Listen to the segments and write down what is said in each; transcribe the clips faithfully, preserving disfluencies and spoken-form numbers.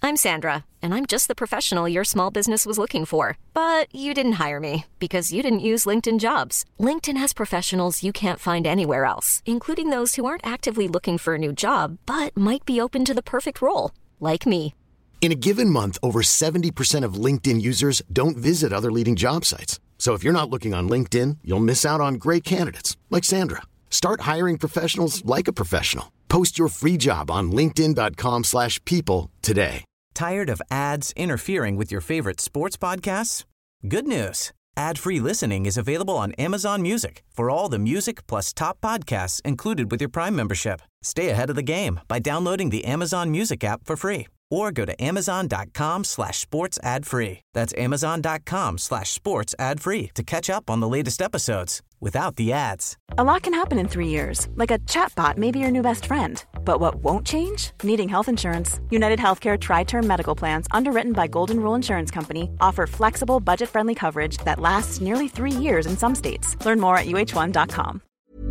I'm Sandra, and I'm just the professional your small business was looking for. But you didn't hire me because you didn't use LinkedIn Jobs. LinkedIn has professionals you can't find anywhere else, including those who aren't actively looking for a new job, but might be open to the perfect role, like me. In a given month, over seventy percent of LinkedIn users don't visit other leading job sites. So if you're not looking on LinkedIn, you'll miss out on great candidates like Sandra. Start hiring professionals like a professional. Post your free job on linkedin.com slash people today. Tired of ads interfering with your favorite sports podcasts? Good news. Ad-free listening is available on Amazon Music for all the music plus top podcasts included with your Prime membership. Stay ahead of the game by downloading the Amazon Music app for free or go to amazon.com slash sports ad free. That's amazon.com slash sports ad free to catch up on the latest episodes without the ads. A lot can happen in three years, like a chatbot may be your new best friend. But what won't change? Needing health insurance. United Healthcare Tri-Term Medical Plans, underwritten by Golden Rule Insurance Company, offer flexible, budget-friendly coverage that lasts nearly three years in some states. Learn more at U H one dot com.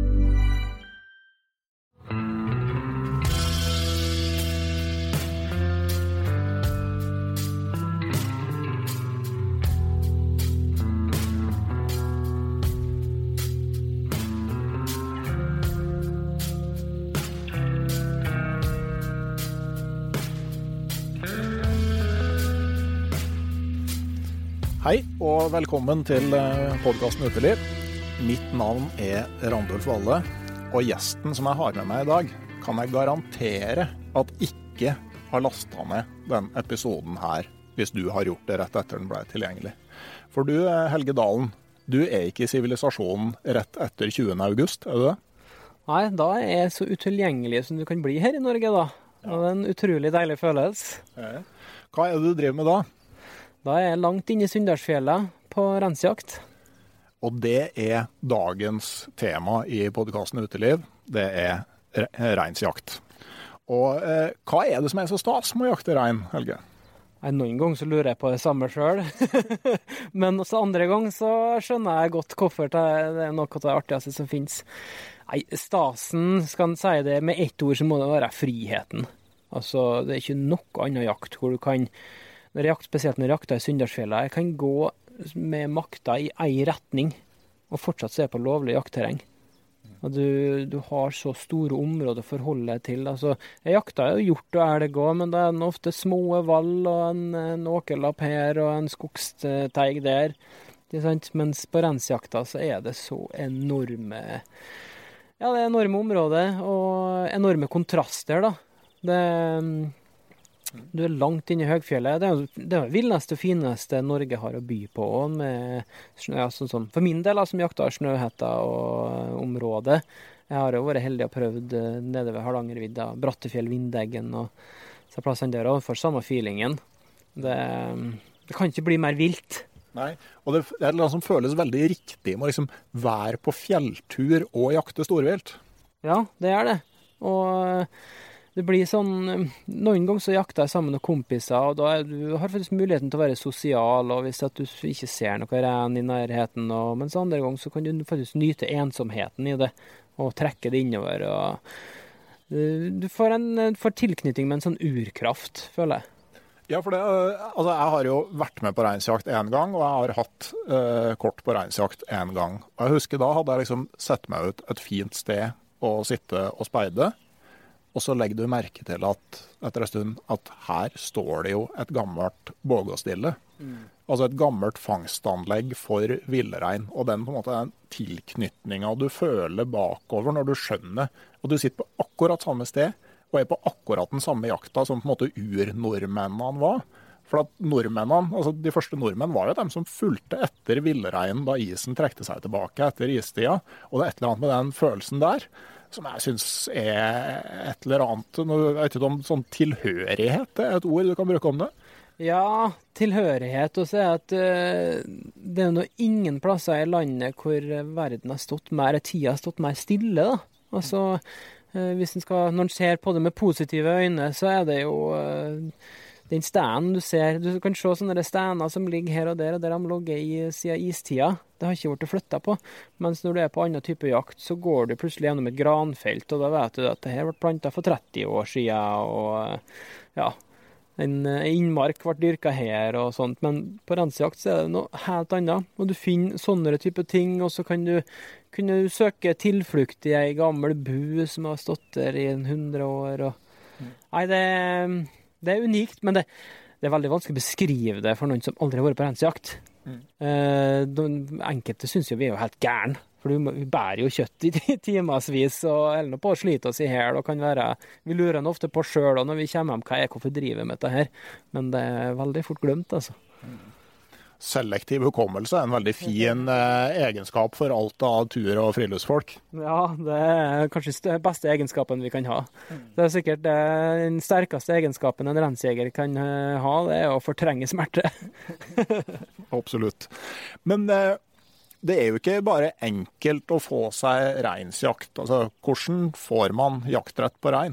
Hei og velkommen til podcasten Uteliv. Mitt navn er Randulf Valle, og gjesten som jeg har med meg i dag kan jeg garantere at ikke har lastet ned den episoden her hvis du har gjort det rett etter den ble tilgjengelig. For du, Helge Dalen, du er ikke i sivilisasjonen rett etter tjuende august, er du det? Nei, da er jeg så utilgjengelig som du kan bli her i Norge da. Ja. Og det er en utrolig deilig følelse. Ja. Hva er det du driver med da? Da er jeg langt inne i Sunndalsfjellet på reinsjakt. Og det er dagens tema i podcasten Uteliv. Det er reinsjakt. Og eh, hva er det som er så stas med å jakte rein, Helge? Nei, noen ganger så lurer jeg på det samme selv. Men også andre ganger så skjønner jeg godt hvorfor det er noe av det artigste som finnes. Nei, stasen, skal en si det med ett ord, så må det være friheten. Altså, det er ikke noe annen jakt hvor du kan... Når jeg jakt, spesielt når jeg jakter i Sunndalsfjellet, jeg kan gå med makta i en retning og fortsatt se på lovlig jaktterreng. Og du, du har så store områder å forholde deg til. Altså, jeg jakter jo hjort og elg også, men det er ofte små vall og en, en åkerlapp her og en skogsteig der. Ikke sant? Mens på reinsjakta så er det så enorme, ja, det er enorme områder og enorme kontraster da. Det Du er langt inne i høgfjellet. Det er jo det villeste og fineste Norge har å by på. Med snø, ja, sånn, sånn. For min del, som jakter snøhetta og området. Jeg har jo vært heldig og prøvd nede ved Hardangervidda, Brattefjell, Vindeggen og så plassene der, og for samme feelingen. Det, det kan ikke bli mer vilt. Nei, og det, det er noe som føles veldig riktig med å liksom være på fjelltur og jakte storvilt. Ja, det er det. Og... Det blir sånn, noen ganger så jakter jeg sammen med kompiser, og da er, du har faktisk muligheten til å være sosial, og hvis at du ikke ser noe ren i nærheten, og, mens andre ganger så kan du faktisk nyte ensomheten i det, og trekke det innover, og du får en får tilknytning med en sånn urkraft, føler jeg. Ja, for det, altså jeg har jo vært med på reinsjakt en gang, og jeg har hatt eh, kort på reinsjakt en gang. Og jeg husker da hadde jeg liksom sett meg ut et fint sted å sitte og speide, og så legger du merke til at etter en stund at her står det jo et gammelt bågåstille. Mm. Altså et gammelt fangstanlegg for villrein. Og den på en måte den tilknytningen du føler bakover når du skjønner. Og du sitter på akkurat samme sted og er på akkurat den samme jakta som på en måte urnordmennene var. For at nordmennene, altså de første nordmenn var jo dem som fulgte etter villreinen da isen trekte seg tilbake etter istida. Og det er et eller annet med den følelsen der som jeg synes er et eller annet. Jeg vet ikke om sånn tilhørighet er et ord du kan bruke om det. Ja, tilhørighet, og så er at uh, det er jo ingen plasser i landet hvor verden har stått mer, tida har stått mer stille da. Altså, uh, hvis en skal, når en ser på det med positive øyne, så er det jo uh, den stenen du ser, du kan se sånne stener som ligger her og der, og der de ligger i siden istida. Det har ikke vært flyttet på. Mens når du er på annen type jakt, så går du plutselig gjennom et granfelt, og da vet du at det her ble plantet for tretti år siden, og ja, en innmark ble dyrka her og sånt, men på rensjakt så er det noe helt annet. Og du finner sånne type ting, og så kan du, kunne du søke tilflukt i ei gammel bu som har stått der i en hundre år. Og... Mm. Nei, det, det er unikt, men det, det er veldig vanskelig å beskrive det for noen som aldri har vært på rensjakt. Mm. Eh, de, enkelte synes jo vi er jo helt gæren. For vi bærer jo kjøtt i timasvis, og eller noe på å slite oss i her. Og kan være, vi lurer noe ofte på selv, og når vi kommer hjem, hva er hvorfor driver med dette her? Men det er veldig fort glemt, altså. Selektiv hukommelse er en veldig fin eh, egenskap for alt av tur- og friluftsfolk. Ja, det er kanskje den beste egenskapen vi kan ha. Det er sikkert den sterkeste egenskapen en rensjeger kan ha, det er å fortrenge smerte. Absolutt. Men... Eh, Det er jo ikke bare enkelt å få seg reinsjakt. Altså, hvordan får man jaktrett på rein?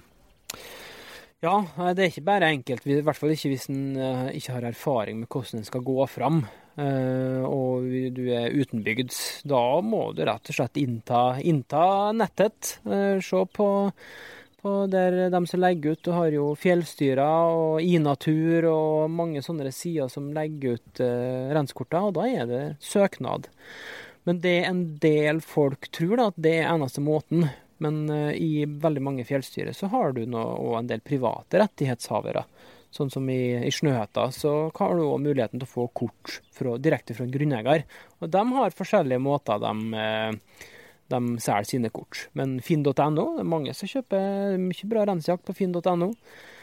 Ja, det er ikke bare enkelt. I hvert fall ikke hvis en uh, ikke har erfaring med hvordan en skal gå fram. Uh, og du er utenbygds. Da må du rett og slett innta, innta nettet. Uh, se på, på der de som legger ut. Du har jo Fjellstyrer og iNatur og mange sånne sider som legger ut uh, renskorter, og da er det søknad. Men det en del folk tror da, at det er eneste måten. Men uh, i veldig mange fjellstyrer så har du nå også en del private rettighetshavere. Sånn som i, i Snøhetta, så har du også muligheten til å få kort fra, direkte fra en grunneier. Og de har forskjellige måter de, uh, de selger sine kort. Men finn punktum no, det er mange som kjøper mye bra rensjakt på finn punktum no.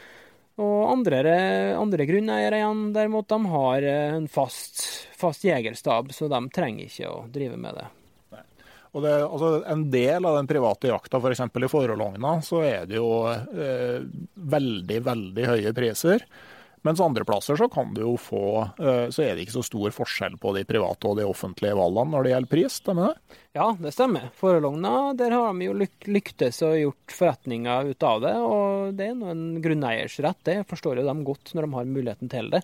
Og andre, andre grunneiere igjen, derimot, de har en fast, fast jegerstab, så de trenger ikke å drive med det. Nei. Og det, altså, en del av den private jakta, for eksempel i Forhologna, så er det jo eh, veldig, veldig høye priser. Mens andre plasser så kan du jo få, eh, så er det ikke så stor forskjell på de private og de offentlige valgene når det gjelder pris, stemmer det? Ja, det stemmer. Forhologna, der har de jo lyk lyktes og gjort forretninger ut av det, og det er noen grunneiers rett, det forstår jo de godt når de har muligheten til det.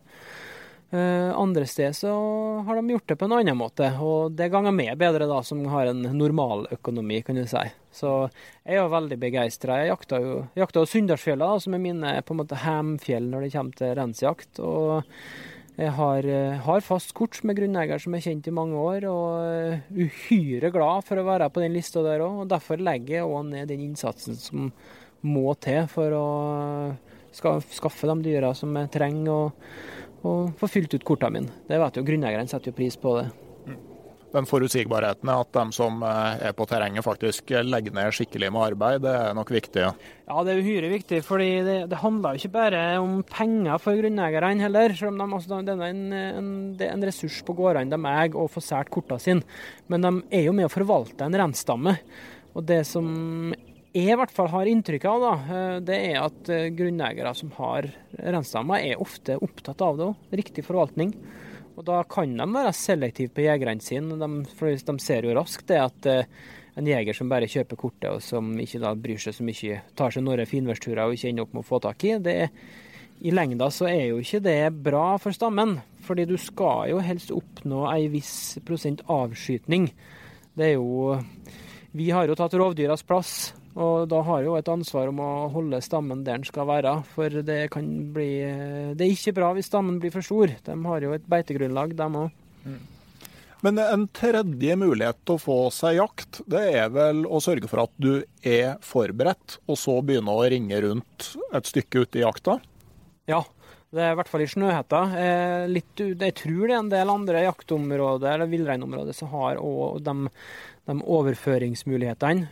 Uh, andre steder så har de gjort det på en annen måte, og det ganger med bedre da, som har en normal økonomi, kan du si. Så jeg er jo veldig begeistret. Jeg jakta jo, jakta jo Sunndalsfjella, som er mine på en måte hemfjell når det kommer til rensjakt, og jeg har, har fast kort med grunneier som er kjent i mange år, og uhyre glad for å være på den lista der også, og derfor legger jeg også ned den innsatsen som må til for å ska, skaffe de dyra som jeg trenger, og og få fylt ut kortene mine. Det vet jo, grunneierne setter jo pris på det. Den forutsigbarheten er at de som er på terrenget faktisk legger ned skikkelig med arbeid, det er nok viktig. Ja, ja det er uhyre viktig, fordi det, det handler jo ikke bare om penger for grunneierne heller, selv om de, altså, det er en, en, det er en ressurs på gårdene de eier å få sært kortene sine, men de er jo med å forvalte en rensstamme. Og det som jeg i hvert fall har inntrykk av, da, det er at grunneiere som har rensstammer er ofte opptatt av det også, riktig forvaltning. Og da kan de være selektive på jegerne sine, de, for de ser jo raskt det at en jeger som bare kjøper kortet og som ikke da bryr seg så mye, tar seg noen finværsturer og ikke ender opp med å få tak i, det er, i lengda så er jo ikke det bra for stammen, fordi du skal jo helst oppnå en viss prosent avskytning. Det er jo, vi har jo tatt rovdyras plass, og da har jo et ansvar om å holde stammen der den skal være, for det kan bli, det er ikke bra hvis stammen blir for stor. De har jo et beitegrunnlag, de også. Mm. Men en tredje mulighet til å få seg jakt, det er vel å sørge for at du er forberedt, og så begynne å ringe rundt et stykke ute i jakta? Ja, det er i hvert fall i Snøhetta. Eh, litt, jeg tror det er en del andre jaktområder, eller villreinområder, som har og de de overføringsmulighetene.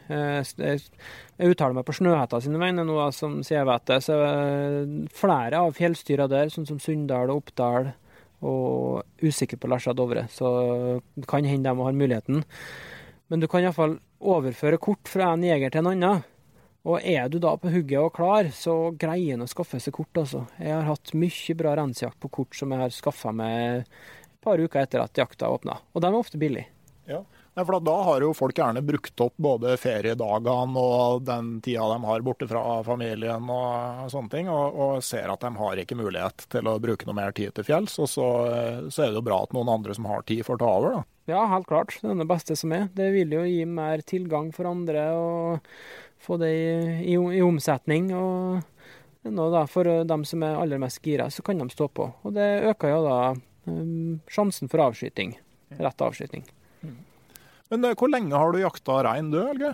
Jeg uttaler meg på Snøhetta sine vegne nå, som sier jeg vet det. Så flere av fjellstyrer der, sånn som Sunndal og Oppdal, og usikker på Lesja Dovre, så det kan hende de har muligheten. Men du kan i hvert fall overføre kort fra en jeger til en annen. Og er du da på hugget og klar, så greier en å skaffe seg kort, altså. Jeg har hatt mye bra rensjakt på kort som jeg har skaffet meg et par uker etter at jakta åpnet. Og de er ofte billige. Ja. For da har jo folk gjerne brukt opp både feriedagene og den tida de har borte fra familien og sånne ting, og, og ser at de har ikke mulighet til å bruke noe mer tid til fjells, og så, så er det jo bra at noen andre som har tid får ta over, da. Ja, helt klart. Det er det beste som er. Det vil jo gi mer tilgang for andre og få det i, i, i omsetning, og Nå da, for dem som er aller mest gira, så kan de stå på. Og det øker jo da um, sjansen for avskyting, rett avskyting. Men hvor lenge har du jakta rein du, Helge?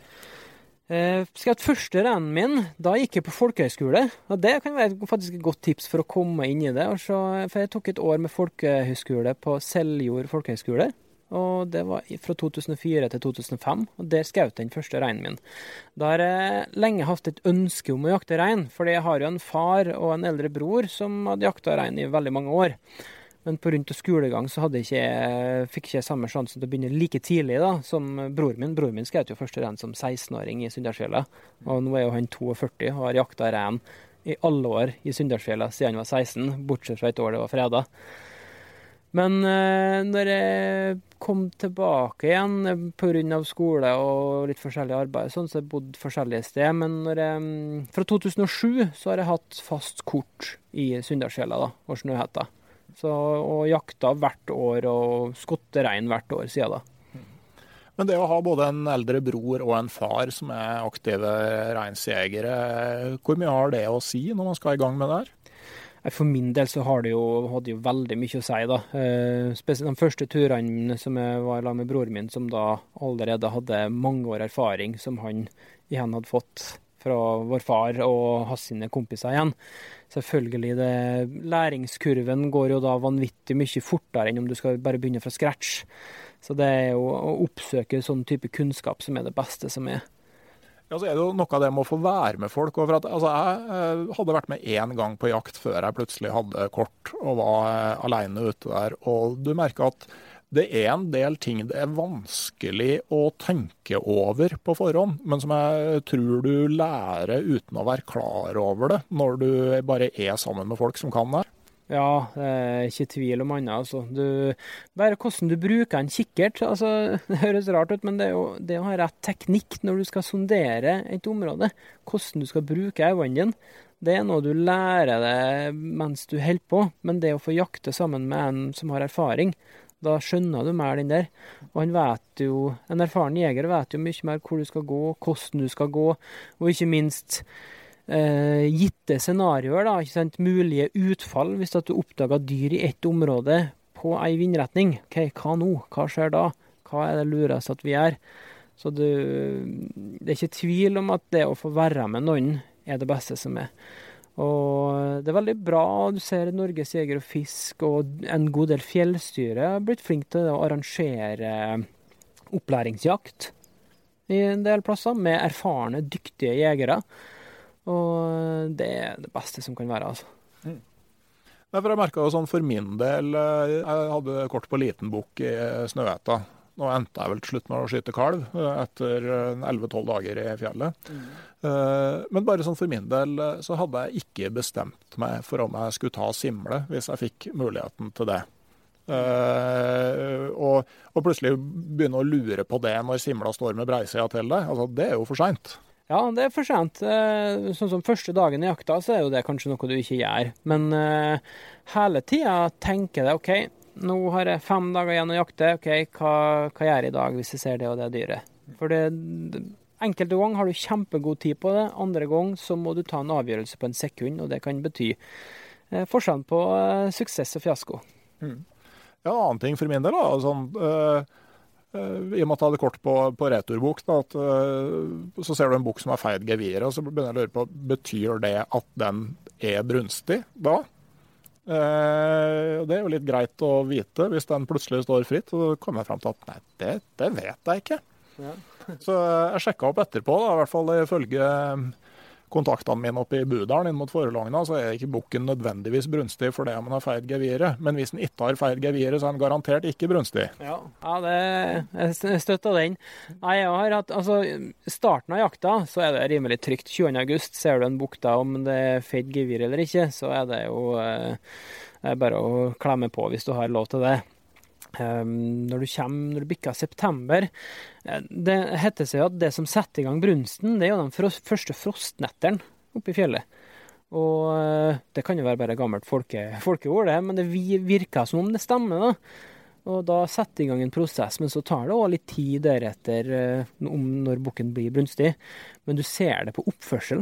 Eh, skal jeg ha første reinen min, da gikk jeg på folkehøyskole. Og det kan være faktisk et godt tips for å komme inn i det. Så, for jeg tok et år med folkehøyskole på Seljord folkehøyskole. Og det var fra to tusen og fire til to tusen og fem, og der skjøt den første reinen min. Da har jeg lenge hatt et ønske om å jakte rein, fordi jeg har jo en far og en eldre bror som hadde jakta rein i veldig mange år. Men på rundt skolegang så hadde jeg ikke, fikk ikke jeg samme sjansen til å begynne like tidlig da, som bror min. Bror min skjøt jo første rein som seksten-åring i Sunndalsfjella, og nå er jo han førti to og har jakta rein i alle år i Sunndalsfjella siden han var seksten, bortsett fra et år det var fredag. Men eh, når jeg kom tilbake igjen på grunn av skole og litt forskjellig arbeid, sånn så jeg bodde forskjellige steder, men når jeg, fra to tusen og sju så har jeg hatt fast kort i Sunndalsfjella da, og Snøhetta. Så, og jakta hvert år og skotterein hvert år siden da. Men det å ha både en eldre bror og en far som er aktive reinsjegere, hvor mye har det å si når man skal i gang med det her? For min del så har det jo, hadde det jo veldig mye å si da. Eh, spesielt de første turene som jeg var i lag med broren min, som da allerede hadde mange år erfaring, som han igjen hadde fått fra vår far og hans sine kompiser igjen. Selvfølgelig, det, læringskurven går jo da vanvittig mye fortere enn om du skal bare begynne fra scratch. Så det er jo å oppsøke sånn type kunnskap som er det beste som er. Ja, så er det jo noe av det med å få være med folk. Og for at, altså, jeg hadde vært med én gang på jakt før jeg plutselig hadde kort og var alene ute der. Og du merker at det er en del ting det er vanskelig å tenke over på forhånd, men som jeg tror du lærer uten å være klar over det, når du bare er sammen med folk som kan det. Ja, det er ikke tvil om annet, altså. Du, bare hvordan du bruker en kikkert, altså, det høres rart ut, men det er jo det å ha rett teknikk når du skal sondere et område, hvordan du skal bruke øynene dine, det er noe du lærer deg mens du holder på, men det å få jakte sammen med en som har erfaring, da skjønner du mer den der. Og han vet jo, en erfaren jeger vet jo mye mer hvor du skal gå, hvordan du skal gå, og ikke minst eh, gitte scenarioer, da, ikke sant, mulige utfall hvis at du oppdager dyr i ett område på en vindretning. Ok, hva nå? Hva skjer da? Hva er det lurest at vi gjør? Så du, det er ikke tvil om at det å få være med noen er det beste som er. Og det er veldig bra, du ser Norges Jeger og Fisk og en god del fjellstyre har blitt flink til å arrangere opplæringsjakt i en del plasser med erfarne, dyktige jegere. Og det er det beste som kan være, altså. Mm. Derfor jeg merket jo sånn for min del, jeg hadde kort på liten bukk i Snøhetta. Nå endte jeg vel til slutt med å skyte kalv etter elleve tolv dager i fjellet. Mm. Men bare sånn for min del så hadde jeg ikke bestemt meg for om jeg skulle ta simle hvis jeg fikk muligheten til det. Og, og plutselig begynne å lure på det når simla står med breisida til deg. Altså, det er jo for sent. Ja, det er for sent. Sånn som første dagen i jakta, så er jo det kanskje noe du ikke gjør. Men uh, hele tida tenker jeg, ok, nå har jeg fem dager igjen å jakte, ok, hva, hva gjør jeg i dag hvis jeg ser det og det dyret? For det, det, enkelte gang har du kjempegod tid på det, andre gang så må du ta en avgjørelse på en sekund, og det kan bety eh, forskjell på eh, suksess og fiasko. Mm. Ja, en annen ting for min del, da, sånn, øh, øh, i og med at jeg hadde kort på, på returbok, da, at, øh, så ser du en bok som har feid geviret, og så begynner jeg å lure på, betyr det at den er brunstig da? Uh, det er jo litt greit å vite hvis den plutselig står fritt, og så kommer jeg frem til at nei, det, det vet jeg ikke. Ja. Så jeg sjekket opp etterpå, da, i hvert fall ifølge kontaktene mine oppe i Budalen inn mot Forelogna, så er ikke bukken nødvendigvis brunstig for det om man har feid geviret. Men hvis den ikke har feid geviret, så er den garantert ikke brunstig. Ja, ja det, jeg støtter den. Nei, jeg har hatt, altså, starten av jakta, så er det rimelig trygt. tjuende august ser du en bukk da, om det er feid gevir eller ikke, så er det jo eh, bare å klemme på hvis du har lov til det. Um, når du kommer, når du bikker september, det heter seg at det som setter i gang brunsten, det er jo de frost, første frostnetteren oppe i fjellet. Og uh, det kan jo være bare gammelt folke, folkeord det, men det virker som om det stemmer da. Og da setter i gang en prosess, men så tar det også litt tid deretter uh, om når bukken blir brunstig. Men du ser det på oppførselen.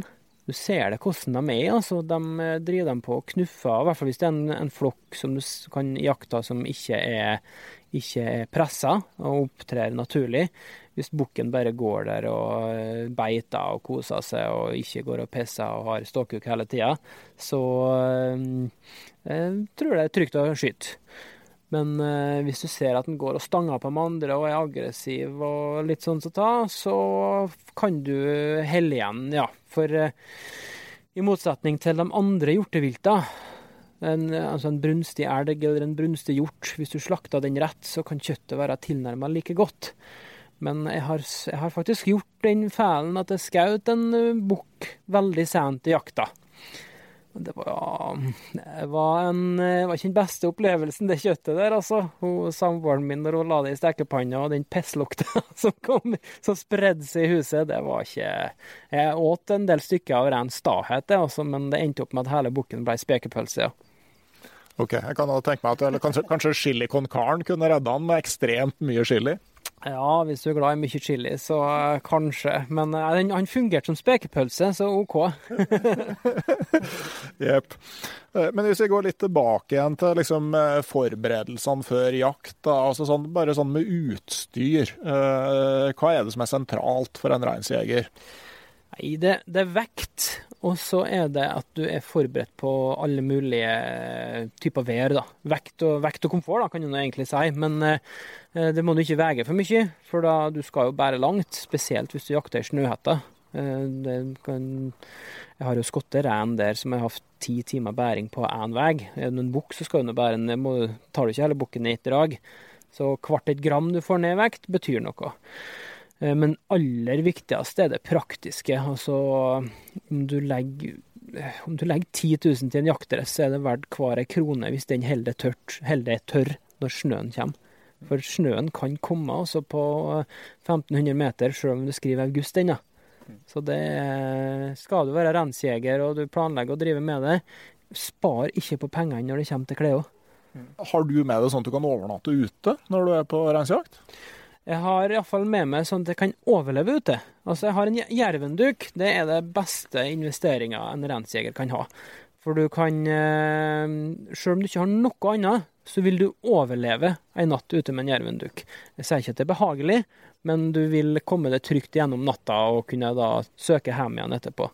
du ser det hvordan de er, altså. De driver dem på knuffer, i hvert fall hvis det er en, en flokk som du kan jakta som ikke er, ikke er presset og opptrer naturlig. Hvis bukken bare går der og beiter og koser seg og ikke går og pisser og har ståkuk hele tiden, så eh, tror jeg det er trygt å skyte. Men eh, hvis du ser at den går og stanger på de andre og er aggressiv og litt sånn som ta, så kan du helle igjen, ja. For eh, i motsetning til de andre hjortevilta, en, altså en brunstig elg eller en brunstig hjort, hvis du slakter den rett, så kan kjøttet være tilnærmet like godt. Men jeg har, jeg har faktisk gjort den feilen at jeg skjøt en bukk veldig sent i jakta. Det var, det var, en, det var ikke den beste opplevelsen, det kjøttet der, altså. Hun, samboeren min, når hun la det i stekepanna, og den pisslukta som kom, som spredde seg i huset, det var ikke... Jeg åt en del stykker av ren stahet, det, altså, men det endte opp med at hele bukken ble spekepølse, ja. Ok, jeg kan da tenke meg at eller kanskje, kanskje chili con carne kunne redde han med ekstremt mye chili. Ja, hvis du er glad i mye chili, så uh, kanskje. Men uh, han, han fungerte som spekepølse, så ok. Jepp. Men hvis vi går litt tilbake igjen til liksom, forberedelsene før jakt, da, altså sånn, bare sånn med utstyr, uh, hva er det som er sentralt for en reinsjeger? Nei, det, det er vekt, og så er det at du er forberedt på alle mulige typer vær, da. Vekt og, vekt og komfort, da, kan du egentlig si, men eh, det må du ikke vege for mye, for da du skal jo bære langt, spesielt hvis du jakter i snøhetta. Eh, det kan, jeg har jo skottet ren der som jeg har haft ti timer bæring på en veg. Er det en bukk, så skal du bære en, må, tar du ikke hele bukken i et drag. Så kvart et gram du får ned i vekt betyr noe. Men aller viktigst er det praktiske. Altså, om du legger, om du legger ti tusen til en jaktdress, så er det verdt hver krone hvis den holder tørt, holder tørr når snøen kommer. For snøen kan komme også på femten hundre meter, selv om du skriver august ennå. Så det skal du være reinsjeger og du planlegger å drive med det. Spar ikke på pengene når det kommer til klær. Har du med det sånn at du kan overnatte ute når du er på reinsjakt? Jeg har i hvert fall med meg sånn at jeg kan overleve ute. Altså, jeg har en jervenduk. Det er det beste investeringen en reinsjeger kan ha. For du kan, eh, selv om du ikke har noe annet, så vil du overleve en natt ute med en jervenduk. Jeg sier ikke at det er behagelig, men du vil komme deg trygt gjennom natta og kunne da søke hjem igjen etterpå.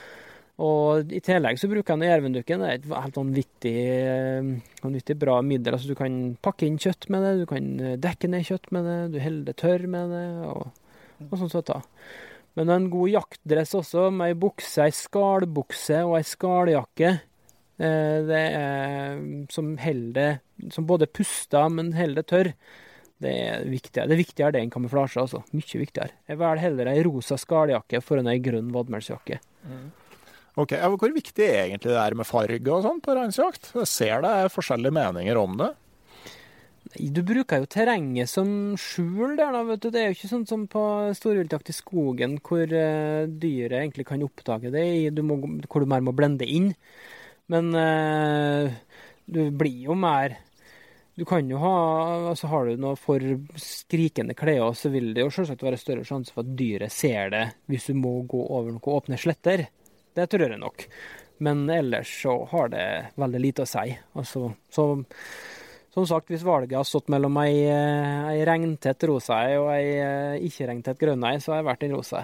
Og i tillegg så bruker jeg jervenduken. Det er et helt vanvittig, vanvittig bra middel. Altså, du kan pakke inn kjøtt med det, du kan dekke ned kjøtt med det, du holder det tørr med det, og, og sånn sånt da. Men en god jaktdress også, med en bukse, en skalbukse og en skaljakke, det er som holder, som både puster, men holder det tørr. Det er viktigere. Det er viktigere det enn kamuflasje, altså. Mye viktigere. Jeg velger heller en rosa skaljakke foran en grønn vadmelsjakke. Mm. Ok, hvor viktig er egentlig det der med farge og sånn på reinsjakt? Jeg ser det er forskjellige meninger om det. Du bruker jo terrenget som skjul der da, vet du. Det er jo ikke sånn som på storviltjakt i skogen, hvor uh, dyret egentlig kan oppdage det, du må, hvor du mer må blende inn. Men uh, du blir jo mer... Du kan jo ha, altså har du noe for skrikende klær, så vil det jo selvsagt være større sjanse for at dyret ser det hvis du må gå over noen åpne sletter. Det tror jeg nok. Men ellers så har det veldig lite å si. Altså, så, som sagt, hvis valget har stått mellom ei, ei regntett rosa og ei ikke-regntett grønn, så har jeg vært en rosa.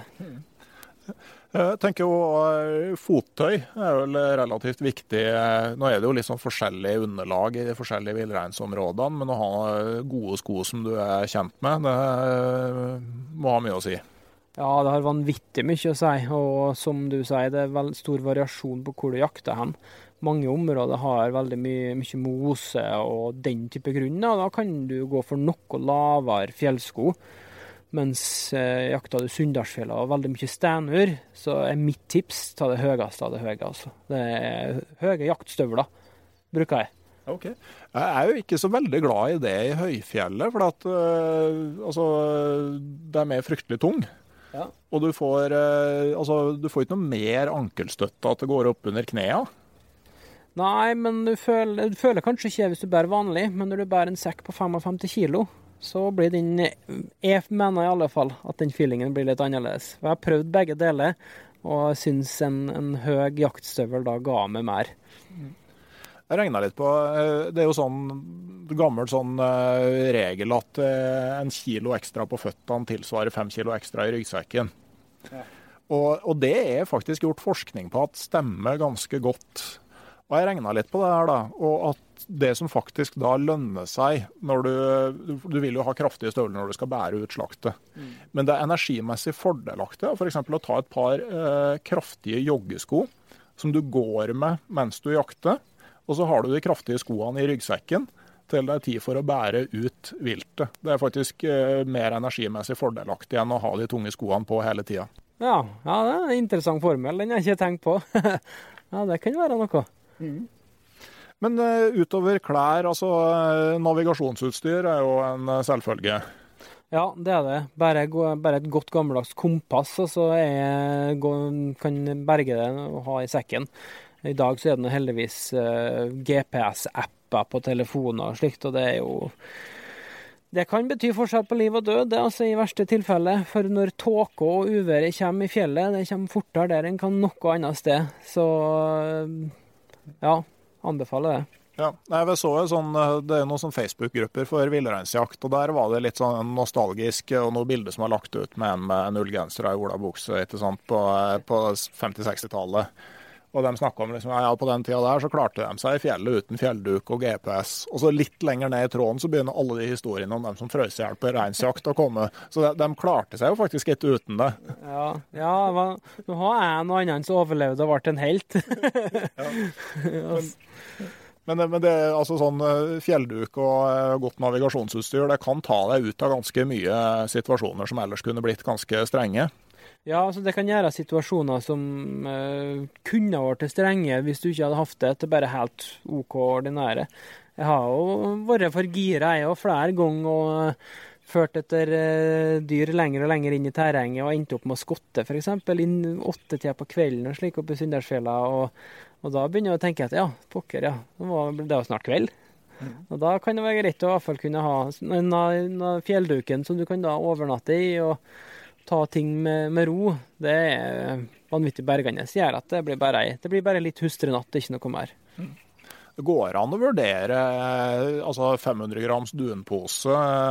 Jeg tenker jo fottøy er vel relativt viktig. Nå er det jo litt sånn forskjellig underlag i de forskjellige villreinsområdene, men å ha gode sko som du er kjent med, det må ha mye å si. Ja, det har vanvittig mye å si, og som du sier, det er veldig stor variasjon på hvor du jakter hen. Mange områder har veldig mye, mye mose og den type grunn, da kan du gå for noe lavere fjellsko. Mens eh, jakter du Sunndalsfjellet og veldig mye steinur, så er mitt tips ta det høyeste av det høye. Altså. Det er høye jaktstøvler, bruker jeg. Ok. Jeg er jo ikke så veldig glad i det i høyfjellet, for at, øh, altså, det er mer fryktelig tung. Ja. Og du får, eh, altså, du får ikke noe mer ankelstøtte at det går opp under knea. Nei, men du føler, du føler kanskje ikke hvis du bærer vanlig, men når du bærer en sekk på femtifem kilo, så blir den, jeg mener i alle fall at den feelingen blir litt annerledes. Jeg har prøvd begge deler, og jeg synes en, en høy jaktstøvel da ga meg mer. Jeg regnet litt på, det er jo sånn gammel sånn regel at en kilo ekstra på føttene tilsvarer fem kilo ekstra i ryggsekken. Ja. Og, og det er faktisk gjort forskning på at stemmer ganske godt. Og jeg regnet litt på det her da, og at det som faktisk da lønner seg når du, du vil jo ha kraftige støvler når du skal bære ut slaktet. Mm. Men det er energimessig fordelaktig, for eksempel å ta et par eh, kraftige joggesko som du går med mens du jakter, og så har du de kraftige skoene i ryggsekken til det er tid for å bære ut viltet. Det er faktisk eh, mer energimessig fordelaktig enn å ha de tunge skoene på hele tiden. Ja, ja, det er en interessant formel, den har jeg ikke tenkt på. Ja, det kan være noe. Mm. Men uh, utover klær, altså uh, navigasjonsutstyr er jo en uh, selvfølge. Ja, det er det. Bare, bare et godt gammeldags kompass, og så er, kan berge det og ha i sekken. I dag så er det heldigvis uh, G P S-apper på telefoner og slikt, og det er jo... Det kan bety forskjell på liv og død, det er altså i verste tilfelle. For når tåke og uværet kommer i fjellet, det kommer fortere der enn kan noe annet sted. Så ja, anbefaler det. Ja, jeg så jo sånn, det er noen sånn Facebook-grupper for villreinsjakt, og der var det litt sånn nostalgisk, og noen bilder som var lagt ut med en med en ullgenser og olabukse, ikke sant, på, på femti-seksti-tallet. Og de snakket om liksom, ja, på den tiden der så klarte de seg i fjellet uten fjellduk og G P S. Og så litt lenger ned i tråden så begynner alle de historiene om dem som frøs i hjel på reinsjakt å komme. Så de, de klarte seg jo faktisk ikke uten det. Ja, ja hva, nå har jeg noe annet som overlevde og ble en helt. Ja. Men, men, men det er altså sånn fjellduk og godt navigasjonsutstyr, det kan ta deg ut av ganske mye situasjoner som ellers kunne blitt ganske strenge. Ja, altså det kan gjøre situasjoner som uh, kunne vært strenge hvis du ikke hadde hatt det til bare helt OK ordinære. Jeg har jo vært for gira jeg og flere ganger og ført etter uh, dyr lenger og lenger inn i terrenget og endt opp med å skotte for eksempel inn åtte tida på kvelden og slik oppe i Sunndalsfjella. Og, og da begynner jeg å tenke at ja, pokker, ja, det var snart kveld. Mm. Og da kan det være greit å i hvert fall kunne ha en, en fjellduken som du kan da overnatte i og ta ting med, med ro. Det er vanvittig bergende. Det gjør at det blir bare, det blir bare litt hustrenatt, det er ikke noe mer. Det går an å vurdere altså fem hundre grams dunpose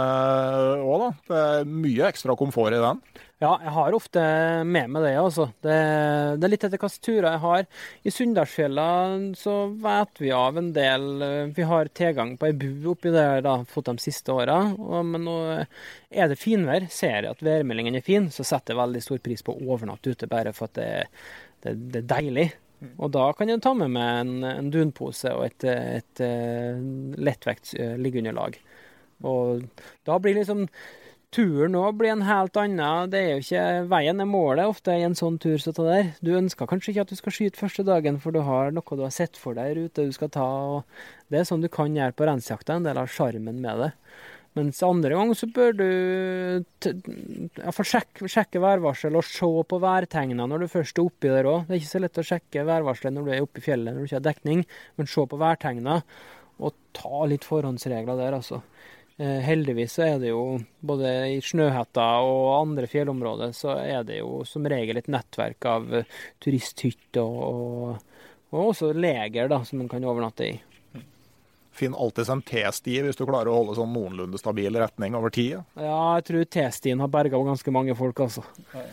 også da. Det er mye ekstra komfort i den. Ja, jeg har ofte med meg det, altså. Det, det er litt etter hvilke turer jeg har. I Sunndalsfjella så vet vi av en del. Vi har tilgang på ei bu oppi der da, fått de siste åra. Men nå er det finvær. Ser jeg at værmeldingen er fin, så setter jeg veldig stor pris på å overnatte ute, bare for at det, det, det er deilig. Og da kan jeg ta med meg en, en dunpose og et, et, et lettvekt liggeunderlag. Og da blir liksom turen nå blir en helt annen. Det er jo ikke veien er målet ofte i en sånn tur så ta der. Du ønsker kanskje ikke at du skal skyte første dagen, for du har noe du har sett for deg i rute du skal ta. Og det er sånn du kan gjøre på reinsjakta, en del av sjarmen med det. Mens andre gang så bør du sjekke, sjekke værvarsel og se på værtegner når du først er oppi der også. Det er ikke så lett å sjekke værvarselet når du er oppe i fjellet, når du ikke har dekning, men se på værtegner og ta litt forhåndsregler der, altså. Eh, heldigvis så er det jo, både i Snøhetta og andre fjellområder, så er det jo som regel et nettverk av turisthytter og, og, og også leger da, som man kan overnatte i. Finn alltid en T-sti hvis du klarer å holde sånn noenlunde stabil retning over tid. Ja, jeg tror T-stien har berget ganske mange folk, altså.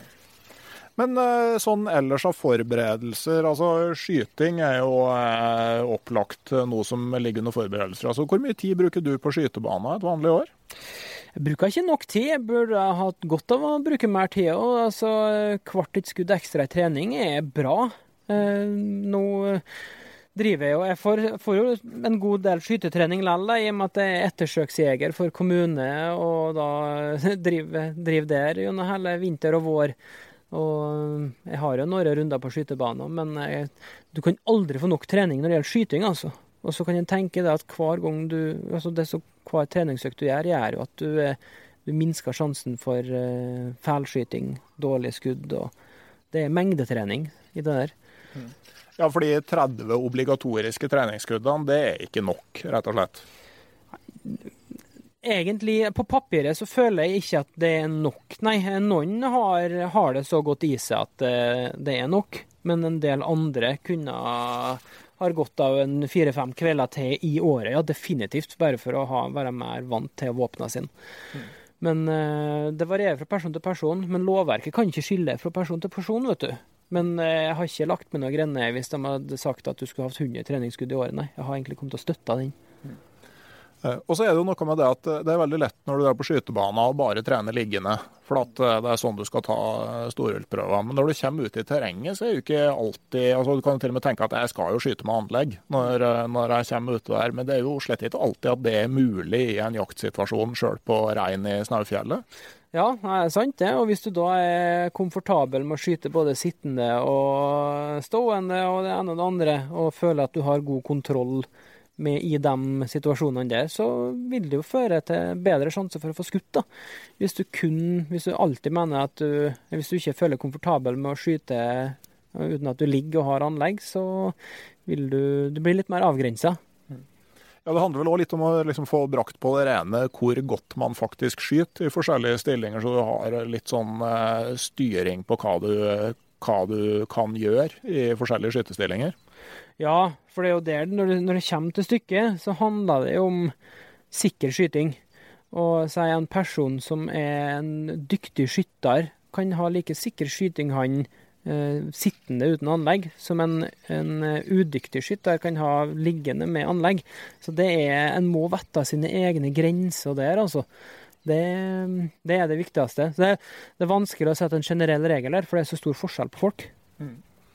Men sånn ellers av forberedelser, altså skyting er jo eh, opplagt noe som ligger under forberedelser. Altså, hvor mye tid bruker du på skytebana et vanlig år? Jeg bruker ikke nok tid. Jeg burde ha hatt godt av å bruke mer tid. Og altså, hvert et skudd ekstra i trening er bra. Eh, nå driver jeg jo, jeg får, får jo en god del skytetrening lell, i og med at jeg er ettersøksjeger for kommune, og da driver, driver der gjennom hele vinter og vår. Og jeg har jo noen runder på skytebanen, men jeg, du kan aldri få nok trening når det gjelder skyting, altså. Og så kan jeg tenke deg at hver gang du, altså det så, hver treningsøkt du gjør, gjør jo at du, du minsker sjansen for uh, feilskyting, dårlige skudd, og det er mengdetrening i det der. Mm. Ja, fordi tretti obligatoriske treningsskuddene, det er ikke nok, rett og slett. egentlig, på papiret så føler jeg ikke at det er nok. Nei, noen har, har det så godt i seg at det, det er nok, men en del andre kunne har gått av en fire-fem kvelder til i året, ja, definitivt, bare for å ha, være mer vant til våpnene sine. Mm. Men uh, det varierer fra person til person, men lovverket kan ikke skille fra person til person, vet du. Men uh, jeg har ikke lagt med noe grenne hvis de hadde sagt at du skulle hatt hundre treningsskudd i året. Nei, jeg har egentlig kommet til å støtte den. Mm. Og så er det jo noe med det at det er veldig lett når du er på skytebanen og bare trener liggende, for at det er sånn du skal ta storultprøver. Men når du kommer ut i terrenget, så er det jo ikke alltid, altså du kan til og med tenke at jeg skal jo skyte med anlegg når, når jeg kommer ute der, men det er jo slett ikke alltid at det er mulig i en jaktsituasjon selv på rein i Snaufjellet. Ja, det er sant det, og hvis du da er komfortabel med å skyte både sittende og stående og det ene og det andre, og føler at du har god kontroll med i de situasjonene der, så vil det jo føre til bedre sjanse for å få skutt da. Hvis du kun, hvis du alltid mener at du, hvis du ikke føler komfortabel med å skyte uten at du ligger og har anlegg, så vil du, du bli litt mer avgrenset. Ja, det handler vel også litt om å liksom få brakt på det rene hvor godt man faktisk skyter i forskjellige stillinger, så du har litt sånn uh, styring på hva du, hva du kan gjøre i forskjellige skytestillinger. Ja, for det er jo der, når det, når det kommer til stykket, så handler det jo om sikker skyting. Og så er en person som er en dyktig skytter, kan ha like sikker skyting han eh, sittende uten anlegg, som en, en udyktig skytter kan ha liggende med anlegg. Så det er, en må vette sine egne grenser der, altså. Det, det er det viktigste. Så det, det er vanskelig å sette en generell regel der, for det er så stor forskjell på folk. Mm.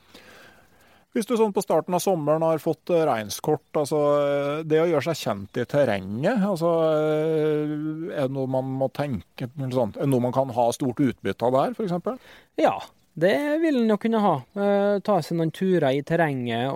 Hvis du sånn på starten av sommeren har fått regnskort, altså det å gjøre seg kjent i terrenget, altså er det noe man må tenke, sånn, er det noe man kan ha stort utbytte av der, for eksempel? Ja, det vil en jo kunne ha. Ta seg noen turer i terrenget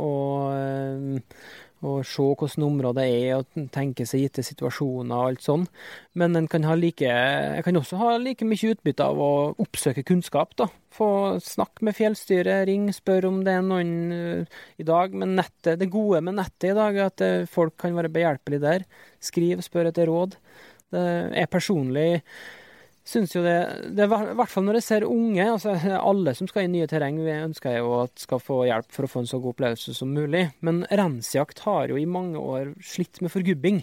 og, og se hvordan området er, og tenke seg gitte situasjoner og alt sånn. Men en kan ha like, jeg kan også ha like mye utbytte av å oppsøke kunnskap, da. Få snakke med fjellstyret, ring, spør om det er noen uh, i dag. Men nettet, det gode med nettet i dag er at uh, folk kan være behjelpelige der. Skriv, spør etter råd. Det er personlig, synes jo det, det er i hvert fall når jeg ser unge, altså alle som skal i nye terreng, vi ønsker jo at skal få hjelp for å få en så god opplevelse som mulig. Men rensjakt har jo i mange år slitt med forgubbing.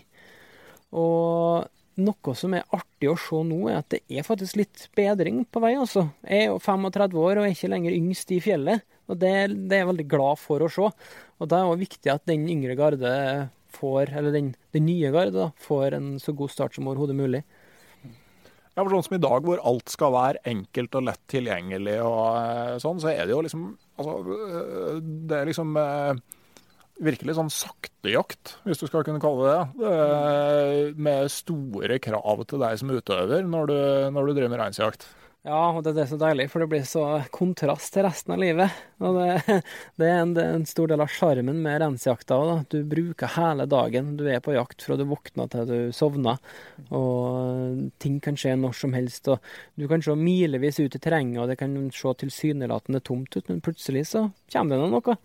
Og noe som er artig å se nå er at det er faktisk litt bedring på vei. Altså. Jeg er jo femogtredve år og er ikke lenger yngst i fjellet, og det, det er jeg veldig glad for å se. Og det er jo viktig at den yngre garde får, eller den, den nye garde da, får en så god start som overhodet mulig. Ja, for sånn som i dag, hvor alt skal være enkelt og lett tilgjengelig og sånn, så er det jo liksom, altså, det er liksom virkelig sånn saktejakt, hvis du skal kunne kalle det det, med store krav til deg som utøver når du, når du driver med reinsjakt. Ja, og det, det er så deilig, for det blir så kontrast til resten av livet. Og det, det, er en, det er en stor del av skjermen med reinsjakta. Du bruker hele dagen, du er på jakt fra du våkner til du sovner, og ting kan skje når som helst. Og du kan se milevis ut i terrenget, og det kan se tilsynelatende tomt ut, men plutselig så kommer det noe.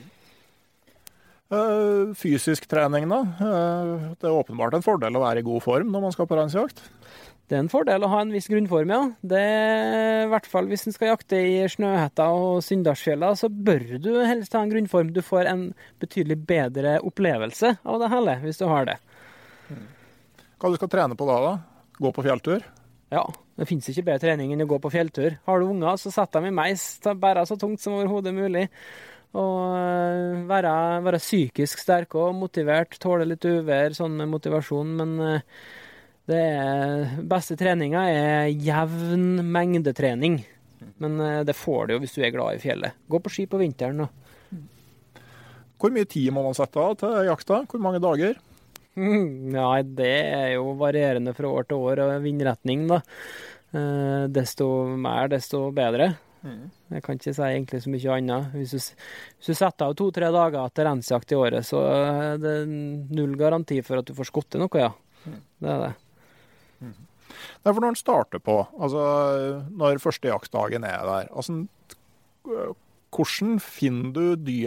Fysisk trening da, det er åpenbart en fordel å være i god form når man skal på reinsjakt. Det er en fordel å ha en viss grunnform, ja. Det er i hvert fall hvis en skal jakte i Snøhetta og Sunndalsfjella, så bør du helst ha en grunnform. Du får en betydelig bedre opplevelse av det hele, hvis du har det. Hva du skal trene på da da? Gå på fjelltur? Ja, det finnes ikke bedre trening enn å gå på fjelltur. Har du unger, så sett dem i meis, bære så tungt som overhodet mulig. Og være, være psykisk sterk og motivert, tåle litt uvær, sånn motivasjon, men det er, beste treninga er jevn mengdetrening, men det får du jo hvis du er glad i fjellet. Gå på ski på vinteren. Og. Hvor mye tid må man sette av til jakta? Hvor mange dager? Mm, ja, det er jo varierende fra år til år og vindretning da. Eh, desto mer, desto bedre. Mm. Jeg kan ikke si egentlig så mye annet. Hvis du, hvis du setter av to-tre dager til reinsjakt i året, så er det null garanti for at du får skutt noe, ja. Mm. Det er det. Mm. Det er for når den starter på, altså når første jaktdagen er der, altså, hvordan finner du dyrene?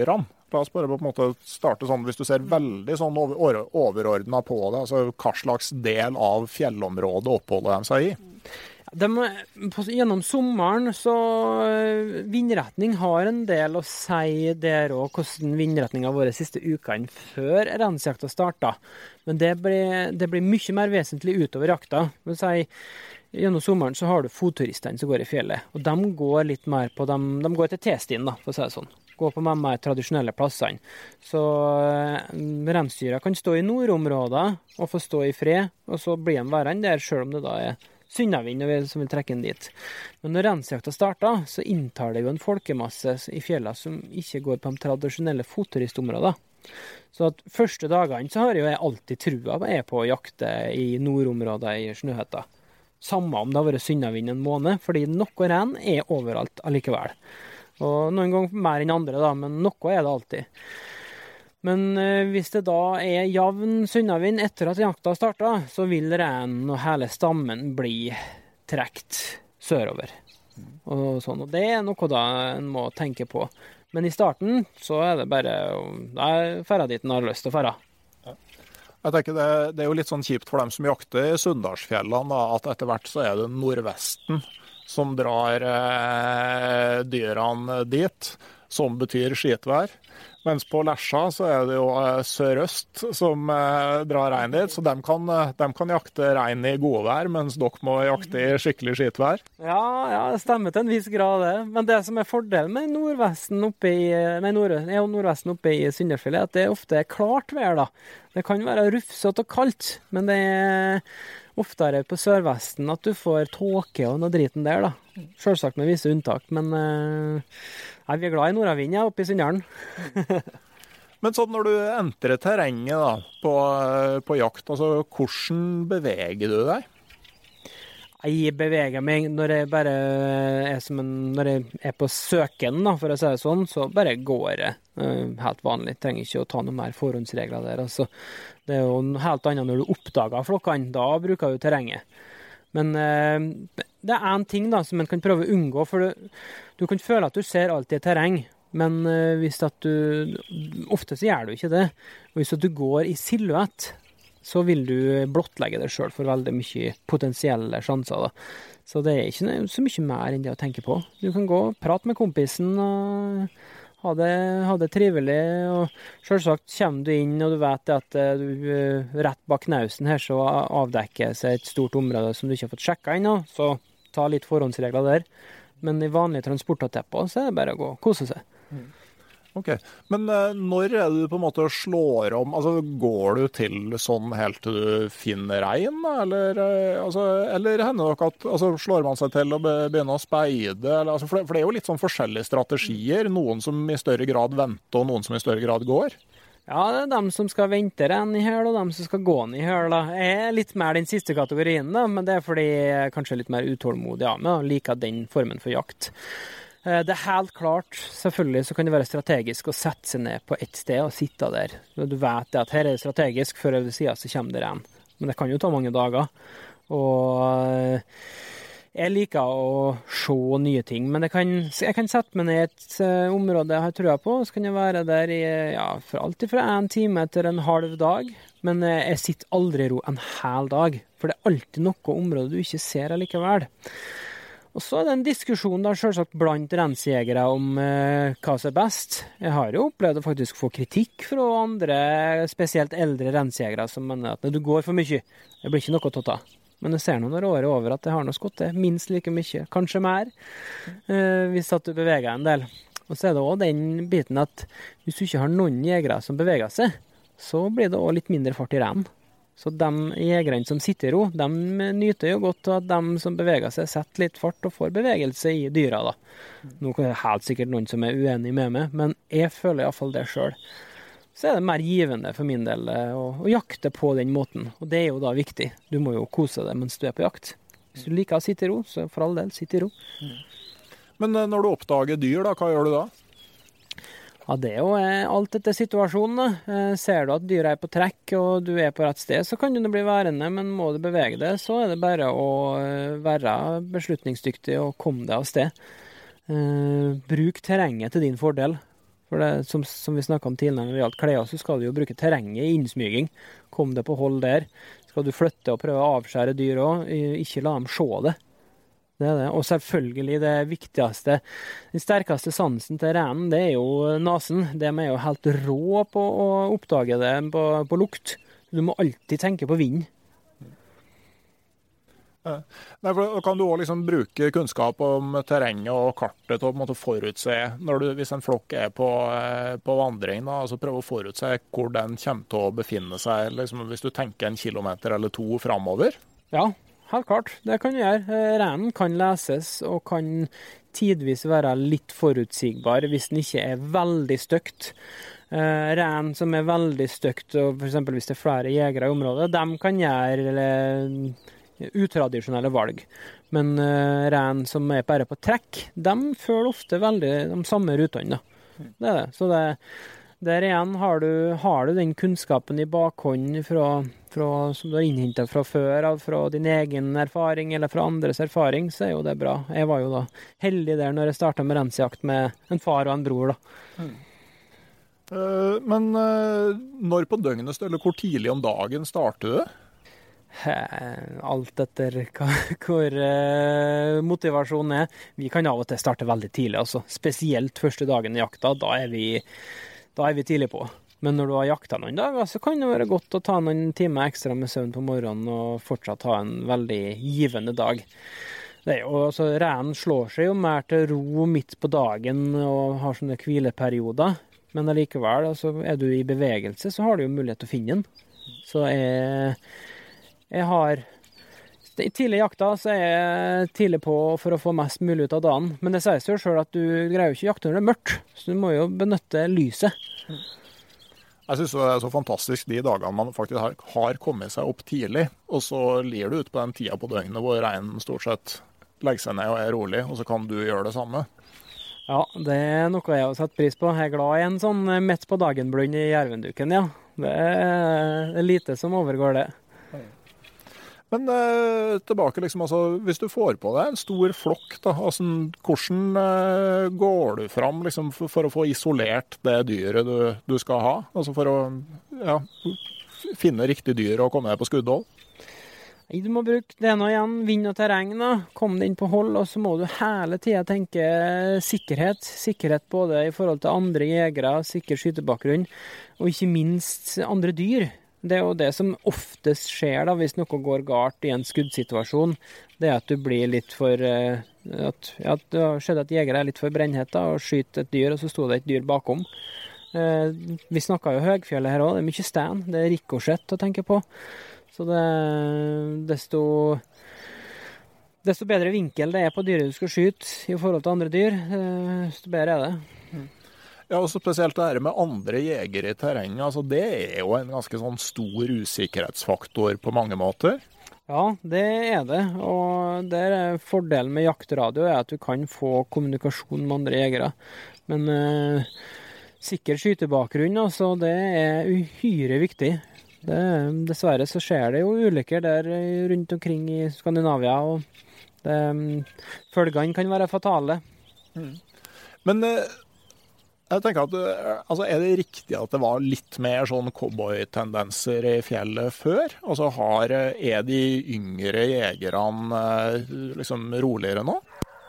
La oss bare på en måte starte sånn, hvis du ser veldig sånn over, overordnet på det, altså hva slags del av fjellområdet oppholder de seg i? De, på, gjennom sommeren så vindretning har en del å si der og hvordan vindretningen har vært de siste ukene før rensejakta startet. Men det blir, det blir mye mer vesentlig utover jakta. Si, gjennom sommeren så har du fotturistene som går i fjellet, og de går litt mer på, de, de går til T-stien da, for å si det sånn. Går på de mer tradisjonelle plassene. Så reinsdyra kan stå i nordområder og få stå i fred, og så blir de værende der, selv om det da er synnavind som vil trekke inn dit. Men når rensejakta starter, så inntar det jo en folkemasse i fjellene som ikke går på de tradisjonelle fotturistområder. Så at første dagene så har jo jeg alltid trua jeg på å jakte i nordområder i Snøhetta. Samme om det har vært synnavind en måned, fordi noe ren er overalt allikevel. Og noen ganger mer enn andre da, men noe er det alltid. Men eh, hvis det da er jevn sunnavind etter at jakta startet, så vil reinen og hele stammen bli trekt sørover. Og, sånn. Og det er noe da en må tenke på. Men i starten så er det bare da er ferda dit en har lyst til å ferda. Jeg tenker det, det er jo litt sånn kjipt for dem som jakter i Sunndalsfjellene, da, at etter hvert så er det nordvesten som drar eh, dyrene dit, som betyr skitvær. Mens på Lesja så er det jo eh, sørøst som eh, drar rein dit, så de kan, de kan jakte rein i godvær, mens dere må jakte i skikkelig skitvær. Ja, ja, det stemmer til en viss grad det. Men det som er fordelen med nordvesten oppe i, nei, nord, ja, nordvesten oppe i Sunndalsfjellet, er at det ofte er klart vær da. Det kan være rufsete og kaldt, men det er oftere på sørvesten at du får tåke og noe driten der da. Selvsagt med visse unntak, men uh, nei, vi er glad i nordavind ja, oppe i Sunndalen. Men sånn når du entrer terrenget da, på, på jakt, altså hvordan beveger du deg? Jeg beveger meg når jeg bare er som en, når jeg er på søken, da, for å si det sånn, så bare går jeg uh, helt vanlig. Jeg trenger ikke å ta noen mer forhåndsregler der. Altså. Det er jo helt annet når du oppdager flokkene, da bruker du terrenget. Men uh, det er en ting da, som man kan prøve å unngå, for du, du kan føle at du ser alltid terreng, men uh, hvis at du, ofte så gjør du ikke det. Og hvis at du går i silhuett, så vil du blottlegge deg selv for veldig mye potensielle sjanser. Da. Så det er ikke så mye mer enn det å tenke på. Du kan gå og prate med kompisen og ha det, ha det trivelig. Og selvsagt kommer du inn og du vet at du rett bak knausen her så avdekker seg et stort område som du ikke har fått sjekket inn. Så ta litt forhåndsregler der. Men i vanlige transportatepper så er det bare å gå og kose seg. Mm. Ok, men uh, når er du på en måte slår om, altså går du til sånn helt til du finner rein, eller, uh, altså, eller hender det at, altså slår man seg til å be, begynne å speide, eller, altså, for, det, for det er jo litt sånn forskjellige strategier, noen som i større grad venter og noen som i større grad går. Ja, det er dem som skal vente rein i høl og dem som skal gå i høl. Jeg er litt mer den siste kategorien, da, men det er fordi jeg er kanskje litt mer utålmodig av meg og liker den formen for jakt. Det er helt klart, selvfølgelig så kan det være strategisk å sette seg ned på ett sted og sitte der. Du vet at her er det strategisk, før over siden så kommer det rein. Men det kan jo ta mange dager. Og jeg liker å se nye ting, men jeg kan, jeg kan sette meg ned i et område jeg har trua på, så kan jeg være der i, ja, for alltid fra en time til en halv dag. Men jeg sitter aldri i ro en hel dag, for det er alltid noe område du ikke ser allikevel. Og så er det en diskusjon da selvsagt blant rensjegere om eh, hva som er best. Jeg har jo opplevd å faktisk få kritikk fra andre, spesielt eldre rensjegere, som mener at når du går for mye, det blir ikke noe å ta. Men jeg ser nå når året er over at det har noe skott det, minst like mye, kanskje mer, eh, hvis at du beveger en del. Og så er det også den biten at hvis du ikke har noen jegere som beveger seg, så blir det også litt mindre fart i reinen. Så de jegerne som sitter i ro, de nyter jo godt at de som beveger seg setter litt fart og får bevegelse i dyra da. Nå er det helt sikkert noen som er uenig med meg, men jeg føler i hvert fall det selv. Så er det mer givende for min del å, å jakte på den måten, og det er jo da viktig. Du må jo kose deg mens du er på jakt. Hvis du liker å sitte i ro, så for all del, sitte i ro. Men når du oppdager dyr da, hva gjør du da? Ja, det er jo alt etter situasjonen. Ser du at dyret er på trekk og du er på rett sted, så kan du bli værende, men må du bevege deg, så er det bare å være beslutningsdyktig og komme deg av sted. Bruk terrenget til din fordel. For det, som, som vi snakket om tidligere når det gjaldt klær, så skal du jo bruke terrenget i innsmyging. Kom det på hold der. Skal du flytte og prøve å avskjære dyr også, ikke la dem se det. Det er det. Og selvfølgelig det viktigste, den sterkeste sansen til renen, det er jo nasen. De er jo helt rå på å oppdage det på, på lukt. Du må alltid tenke på vind. Nei, for kan du også liksom bruke kunnskap om terrenget og kartet til å på en måte forutse, når du, hvis en flokk er på, på vandring, da, altså prøve å forutse hvor den kommer til å befinne seg, liksom, hvis du tenker en kilometer eller to fremover? Ja, helt klart. Det kan du gjøre. Renen kan leses og kan tidvis være litt forutsigbar hvis den ikke er veldig støkt. Uh, ren som er veldig støkt, og for eksempel hvis det er flere jegere i området, de kan gjøre eller, utradisjonelle valg. Men uh, ren som er bare på trekk, de føler ofte veldig de samme rutene. Da. Det er det. Så det, der igjen har du, har du den kunnskapen i bakhånd fra, fra, som du har innhentet fra før, fra din egen erfaring eller fra andres erfaring, så er jo det bra. Jeg var jo da heldig der når jeg startet med rensjakt med en far og en bror. Da. Mm. Uh, men uh, når på døgnet, eller hvor tidlig om dagen starter du? Alt etter hvor uh, motivasjonen er. Vi kan av og til starte veldig tidlig, altså. Spesielt første dagen i jakta, da er, vi, da er vi tidlig på. Men når du har jakta noen dager, så kan det være godt å ta noen timer ekstra med søvn på morgenen og fortsatt ha en veldig givende dag. Det er jo, altså, Renen slår seg jo mer til ro midt på dagen og har sånne hvileperioder, men allikevel, altså, er du i bevegelse, så har du jo mulighet til å finne den. Så jeg Jeg har I tidlig jakta så er jeg tidlig på for å få mest mulig ut av dagen. Men det sier seg jo selv at du greier jo ikke jakte når det er mørkt, så du må jo benytte lyset. Jeg synes det er så fantastisk de dagene man faktisk har, har kommet seg opp tidlig, og så lir du ut på den tida på døgnet hvor reinen stort sett legger seg ned og er rolig, og så kan du gjøre det samme. Ja, det er noe jeg har satt pris på. Jeg er glad i en sånn midt på dagen-blund i jervenduken, ja. Det er, det er lite som overgår det. Men eh, tilbake, liksom, altså, hvis du får på deg en stor flokk, da, altså, hvordan eh, går du fram liksom, for, for å få isolert det dyret du, du skal ha? Altså for å ja, finne riktig dyr og komme deg på skuddhold? Du må bruke det nå igjen, vind og terreng. Da. Kom deg inn på hold, og så må du hele tiden tenke sikkerhet. Sikkerhet både i forhold til andre jegere, sikker skytebakgrunn, og ikke minst andre dyr. Det er jo det som oftest skjer da, hvis noe går galt i en skuddsituasjon. Det er at du blir litt for uh, at, ja, det har skjedd at jegere er litt for brennheta og skyter et dyr, og så sto det et dyr bakom. Uh, vi snakket jo Høgfjellet her også, det er mye sten, det er rikosjett å tenke på. Så det desto, desto bedre vinkel det er på dyret du skal skyte i forhold til andre dyr, uh, desto bedre er det. Mm. Ja, og spesielt det her med andre jegere i terrenget, altså det er jo en ganske sånn stor usikkerhetsfaktor på mange måter. Ja, det er det, og det er fordelen med jaktradio er at du kan få kommunikasjon med andre jegere. Men uh, sikker skytebakgrunn, altså, det er uhyre viktig. Det, dessverre så skjer det jo ulykker der rundt omkring i Skandinavia, og det, følgene kan være fatale. Mm. Men uh, jeg tenker at, altså, er det riktig at det var litt mer sånn cowboy-tendenser i fjellet før? Altså, har, er de yngre jegerne liksom roligere nå?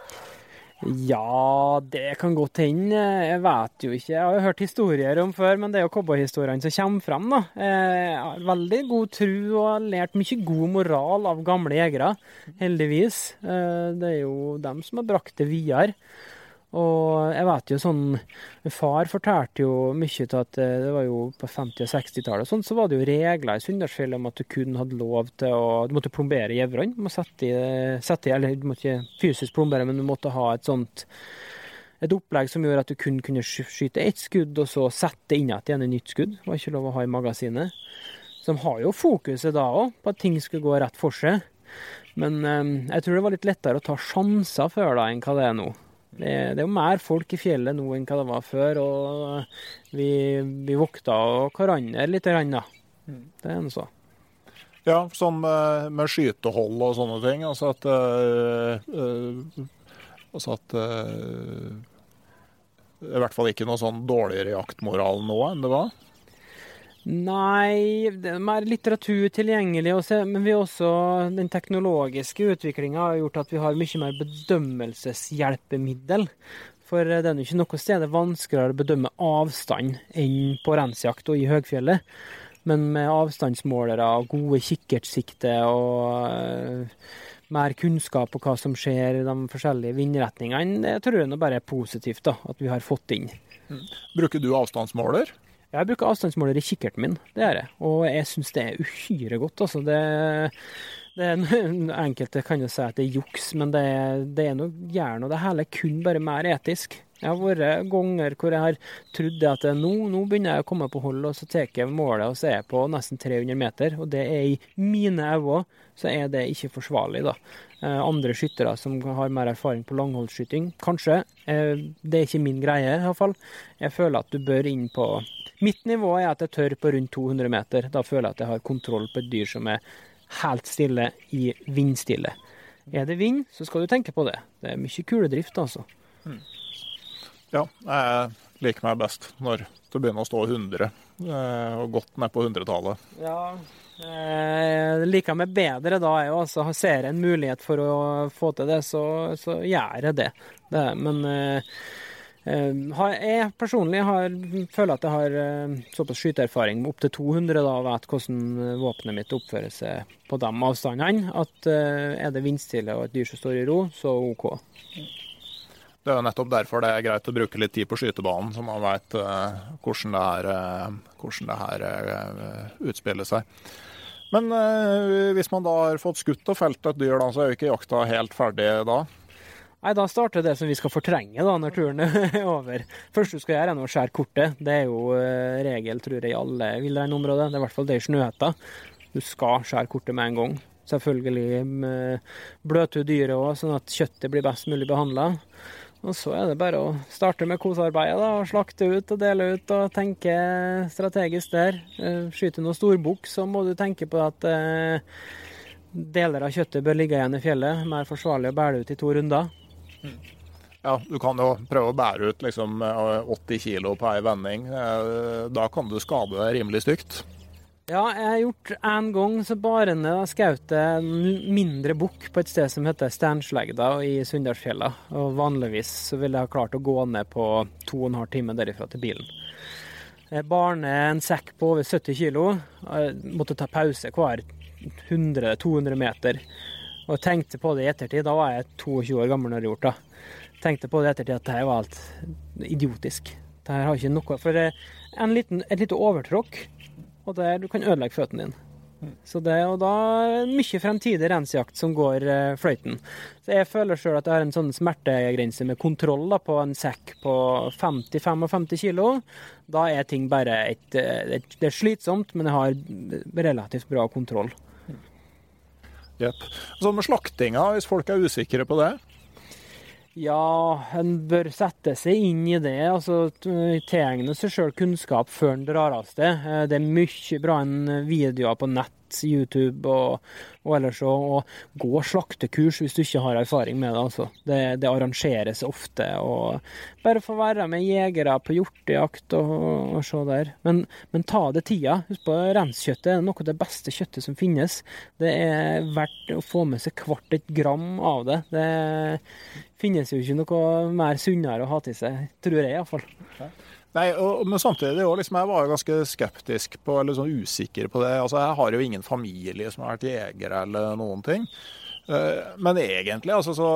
Ja, det kan godt hende. Jeg vet jo ikke. Jeg har jo hørt historier om før, men det er jo cowboyhistoriene som kommer frem, da. Jeg har veldig god tro og har lært mye god moral av gamle jegere, heldigvis. Det er jo dem som har brakt det videre. Og jeg vet jo sånn, far fortalte jo mye til at det var jo på femti- og seksti-tallet, sånn, så var det jo regler i Sunndalsfjellet om at du kun hadde lov til å, du måtte plombere jevran, du måtte sette i, sette i, eller du måtte ikke fysisk plombere, men du måtte ha et sånt, et opplegg som gjorde at du kun kunne skyte ett skudd, og så sette inn igjen et nytt skudd, det var ikke lov å ha i magasinet. Så de har jo fokuset da også, på at ting skulle gå rett for seg, men um, jeg tror det var litt lettere å ta sjanser før da, enn hva det er nå. Det, det er jo mer folk i fjellet nå enn hva det var før, og vi, vi vokta hverandre litt grann, da. Det er noe så. Ja, sånn med, med skytehold og sånne ting, altså at, øh, øh, altså at øh, i hvert fall ikke noe sånn dårligere jaktmoral nå enn det var? Nei, det er mer litteratur tilgjengelig, også, men vi også, den teknologiske utviklingen har gjort at vi har mye mer bedømmelseshjelpemiddel. For det er jo ikke noe sted vanskeligere å bedømme avstand enn på rensjakt og i høgfjellet. Men med avstandsmålere og gode kikkertsikte og uh, mer kunnskap på hva som skjer i de forskjellige vindretningene, det tror jeg nå bare er positivt da, at vi har fått inn. Mm. Bruker du avstandsmåler? Jeg bruker avstandsmåler i kikkerten min, det er det. Og jeg synes det er uhyre godt. Altså. Det, det er enkelte kan jo si at det er juks, men det, det er noe gjerne, og det hele er kun bare mer etisk. Jeg har vært ganger hvor jeg har trodd at nå, nå begynner jeg å komme på hold, og så tar jeg målet, og så er jeg på nesten tre hundre meter. Og det er i mine øyne, så er det ikke forsvarlig da. Eh, andre skyttere som har mer erfaring på langholdsskyting, kanskje. Eh, det er ikke min greie i hvert fall. Jeg føler at du bør inn på... Mitt nivå er at jeg tør på rundt to hundre meter. Da føler jeg at jeg har kontroll på et dyr som er helt stille i vindstille. Er det vind, så skal du tenke på det. Det er mye kuledrift altså. Mm. Ja, jeg liker meg best når det begynner å stå hundre, og godt ned på hundretallet. Ja, jeg liker meg bedre da jeg også ser en mulighet for å få til det, så, så gjør jeg det. det men eh, jeg personlig har, føler at jeg har såpass skyteerfaring med opp til to hundre da, og vet hvordan våpenet mitt oppfører seg på de avstandene, at er det vindstille og et dyr som står i ro, så ok. Det er jo nettopp derfor det er greit å bruke litt tid på skytebanen, så man vet uh, hvordan det her, uh, hvordan det her uh, utspiller seg. Men uh, hvis man da har fått skutt og felt et dyr, da, så er jo ikke jakta helt ferdig da? Nei, da starter det som vi skal fortrenge da, når turen er over. Først du skal gjøre er å skjære kortet. Det er jo uh, regel, tror jeg, i alle villreinområder. Det er i hvert fall det i Snøhetta. Du skal skjære kortet med en gang. Selvfølgelig med bløte dyret også, sånn at kjøttet blir best mulig behandlet. Og så er det bare å starte med kosearbeidet da, og slakte ut og dele ut og tenke strategisk der. Skyte noe storbukk, så må du tenke på at uh, deler av kjøttet bør ligge igjen i fjellet. Mer forsvarlig å bære ut i to runder. Ja, du kan jo prøve å bære ut liksom åtti kilo på en vending. Da kan du skade det rimelig stygt. Ja, jeg har gjort en gang så bare ned og skjøt en mindre bukk på et sted som heter Stjernslegda i Sunndalsfjella. Og vanligvis så ville jeg ha klart å gå ned på to og en halv time derifra til bilen. Jeg bar ned en sekk på over sytti kilo. Jeg måtte ta pause hver hundre til to hundre meter. Og tenkte på det i ettertid, da var jeg tjueto år gammel når jeg gjorde det. Tenkte på det i ettertid at det var alt idiotisk. Det her har ikke noe, for en liten, et lite overtråkk, og der du kan ødelegge føttene dine. Så det, og da er mye fremtidig rensjakt som går uh, fløyten. Så jeg føler selv at jeg har en sånn smertegrense med kontroll da, på en sekk på femti til femtifem kilo. Da er ting bare et, et, det er slitsomt, men jeg har relativt bra kontroll. Yep. Så med slaktinga, hvis folk er usikre på det? Ja, en bør sette seg inn i det, altså tilegne seg selv kunnskap før en drar av sted. Det er mye bra en videoer på nett, YouTube og, og ellers, og gå slaktekurs hvis du ikke har erfaring med det. Altså. Det, det arrangeres ofte, og bare få være med jegere på hjortejakt og, og se der. Men, men ta det tida. Husk på, renskjøttet er noe av det beste kjøttet som finnes. Det er verdt å få med seg kvart et gram av det. Det finnes jo ikke noe mer sunnere å ha til seg, tror jeg i hvert fall. Nei, og, men samtidig, liksom, jeg var jo ganske skeptisk på, eller sånn usikker på det. Altså, jeg har jo ingen familie som har vært jegere eller noen ting. Men egentlig, altså, så,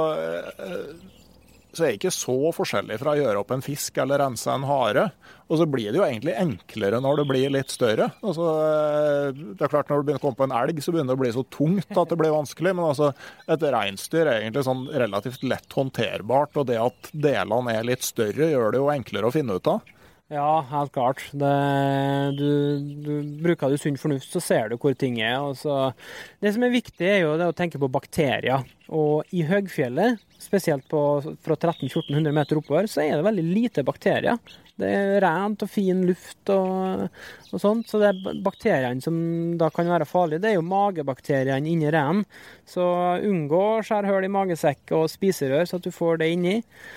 så er det ikke så forskjellig fra å gjøre opp en fisk eller rense en hare. Og så blir det jo egentlig enklere når det blir litt større. Altså, det er klart, når du begynner å komme på en elg, så begynner det å bli så tungt at det blir vanskelig. Men altså, et reinsdyr er egentlig sånn relativt lett håndterbart, og det at delene er litt større gjør det jo enklere å finne ut av. Ja, helt klart. Det, du, du bruker du sunn fornuft, så ser du hvor ting er. Og så, det som er viktig er jo det å tenke på bakterier. Og i høgfjellet, spesielt på, fra tretten til fjorten hundre meter oppover, så er det veldig lite bakterier. Det er rent og fin luft og, og sånt, så det er bakteriene som da kan være farlige. Det er jo magebakteriene inni reinen, så unngå å skjære hull i magesekk og spiserør så at du får det inni.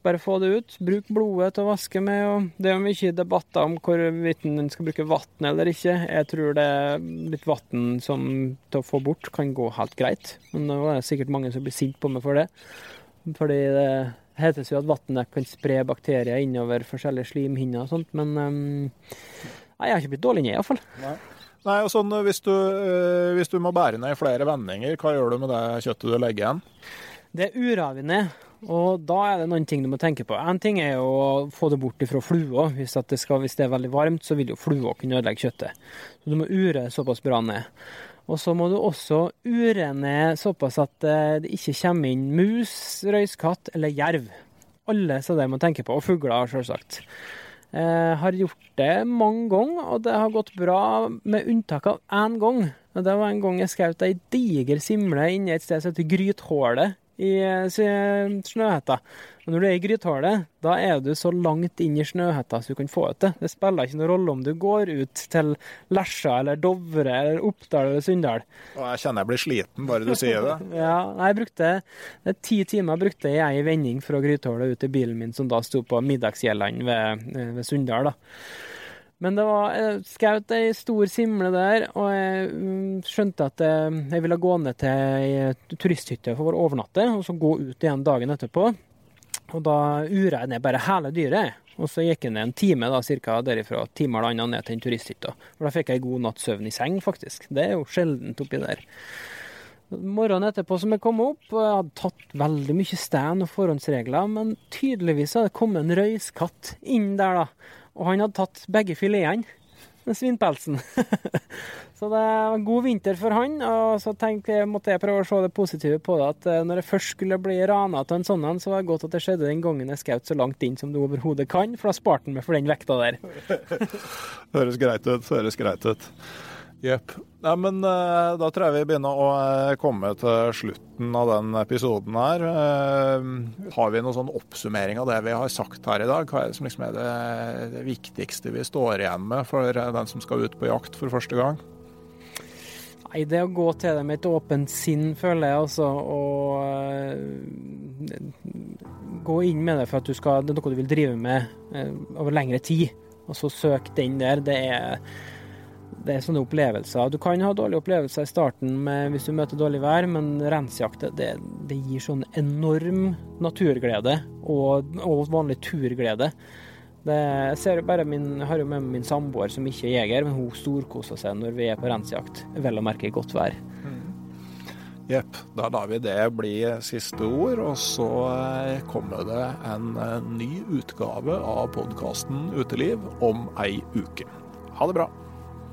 Bare få det ut. Bruk blodet til å vaske med. Og det er jo mye debatter om hvorvidt en skal bruke vann eller ikke. Jeg tror det litt vann som til å få bort kan gå helt greit. Men nå er det sikkert mange som blir sint på meg for det. Fordi det heter jo at vannet kan spre bakterier innover forskjellige slimhinner og sånt. Men um, nei, jeg har ikke blitt dårlig ned i hvert fall. Nei. Nei, og sånn, hvis du, øh, hvis du må bære ned i flere vendinger, hva gjør du med det kjøttet du legger igjen? Det uraver vi ned. Og da er det noen ting du må tenke på. En ting er jo å få det bort fra flua. Hvis, det skal, hvis det er veldig varmt, så vil jo flua kunne ødelegge kjøttet. Så du må ure såpass bra ned. Og så må du også ure ned såpass at det ikke kommer inn mus, røyskatt eller jerv. Alle så det må tenke på, og fugler selvsagt. Jeg har gjort det mange ganger, og det har gått bra med unntak av en gang. Og det var en gang jeg skjøt ei diger simle inne et sted som heter Grythålet i snøhetta. Og når du er i Grythålet, da er du så langt inn i snøhetta så du kan få ut det. Det spiller ikke noen rolle om du går ut til Lesja eller Dovre eller Oppdal eller Sunndal. Og jeg kjenner jeg blir sliten bare du sier det. Ja, jeg brukte det ti timer brukte jeg i vending fra Grythålet ut til bilen min som da sto på Middagsgjelland ved, ved Sunndal da. Men det var, jeg skjøt ei stor simle der, og jeg um, skjønte at jeg, jeg ville gå ned til ei turisthytte for å overnatte, og så gå ut igjen dagen etterpå. Og da uret jeg ned bare hele dyret, og så gikk jeg ned en time da, cirka derifra, timer eller annet ned til en turisthytte. Og da fikk jeg god nattsøvn i seng, faktisk. Det er jo sjeldent oppi der. Morgenen etterpå som jeg kom opp, og jeg hadde tatt veldig mye sten og forhåndsregler, men tydeligvis hadde det kommet en røyskatt inn der da. Og han hadde tatt begge filetene, med svinpelsen. Så det var en god vinter for han, og så tenkte jeg, måtte jeg prøve å se det positive på det, at når jeg først skulle bli ranet til en sånn, så var det godt at det skjedde den gangen jeg skjøt så langt inn som det overhodet kan, for da sparte han meg for den vekta der. Høres greit ut, høres greit ut. Jepp. Nei, men uh, da tror jeg vi begynner å uh, komme til slutten av den episoden her. Uh, har vi noen sånn oppsummering av det vi har sagt her i dag? Hva er det som liksom er det, det viktigste vi står igjen med for uh, den som skal ut på jakt for første gang? Nei, det å gå til det med et åpent sinn, føler jeg, altså, og uh, gå inn med det for at du skal, det er noe du vil drive med uh, over lengre tid, og så søk den der, det er Det er sånne opplevelser. Du kan ha dårlige opplevelser i starten med, hvis du møter dårlig vær, men rensjakt, det, det gir sånn enorm naturglede og, og vanlig turglede. Det, jeg ser bare min, jeg har jo med min samboer som ikke er jeger, men hun storkoser seg når vi er på rensjakt. Vel å merke godt vær. Jepp, da lar vi det bli siste ord, og så kommer det en ny utgave av podcasten Uteliv om ei uke. Ha det bra!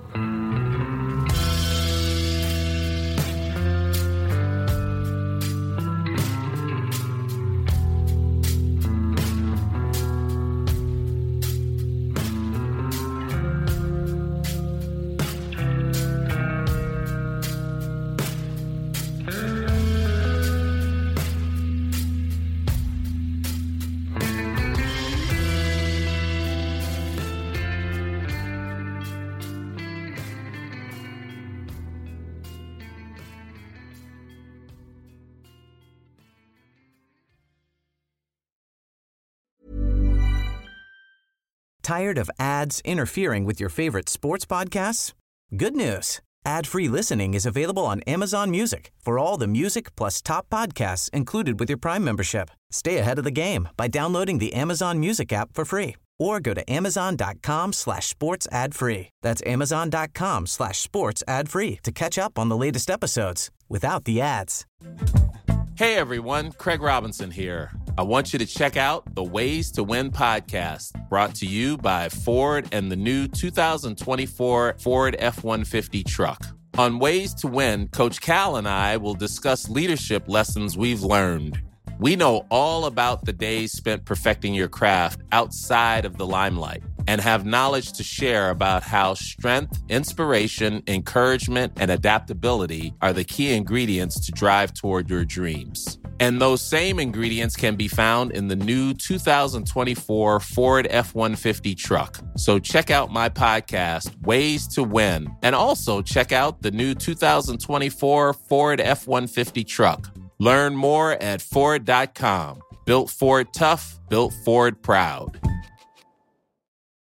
Tired of ads interfering with your favorite sports podcasts? Good news. Ad-free listening is available on Amazon Music for all the music plus top podcasts included with your Prime membership. Stay ahead of the game by downloading the Amazon Music app for free or go to amazon.com slash sports ad free. That's amazon.com slash sports ad free to catch up on the latest episodes without the ads. Hey everyone, Craig Robinson here. I want you to check out the Ways to Win podcast, brought to you by Ford and the new two thousand twenty-four Ford F one fifty truck. On Ways to Win, Coach Cal and I will discuss leadership lessons we've learned. We know all about the days spent perfecting your craft outside of the limelight and have knowledge to share about how strength, inspiration, encouragement, and adaptability are the key ingredients to drive toward your dreams. And those same ingredients can be found in the new two thousand twenty-four Ford F one fifty truck. So check out my podcast, Ways to Win, and also check out the new two thousand twenty-four Ford F one fifty truck. Learn more at Ford dot com. Built Ford tough, built Ford proud.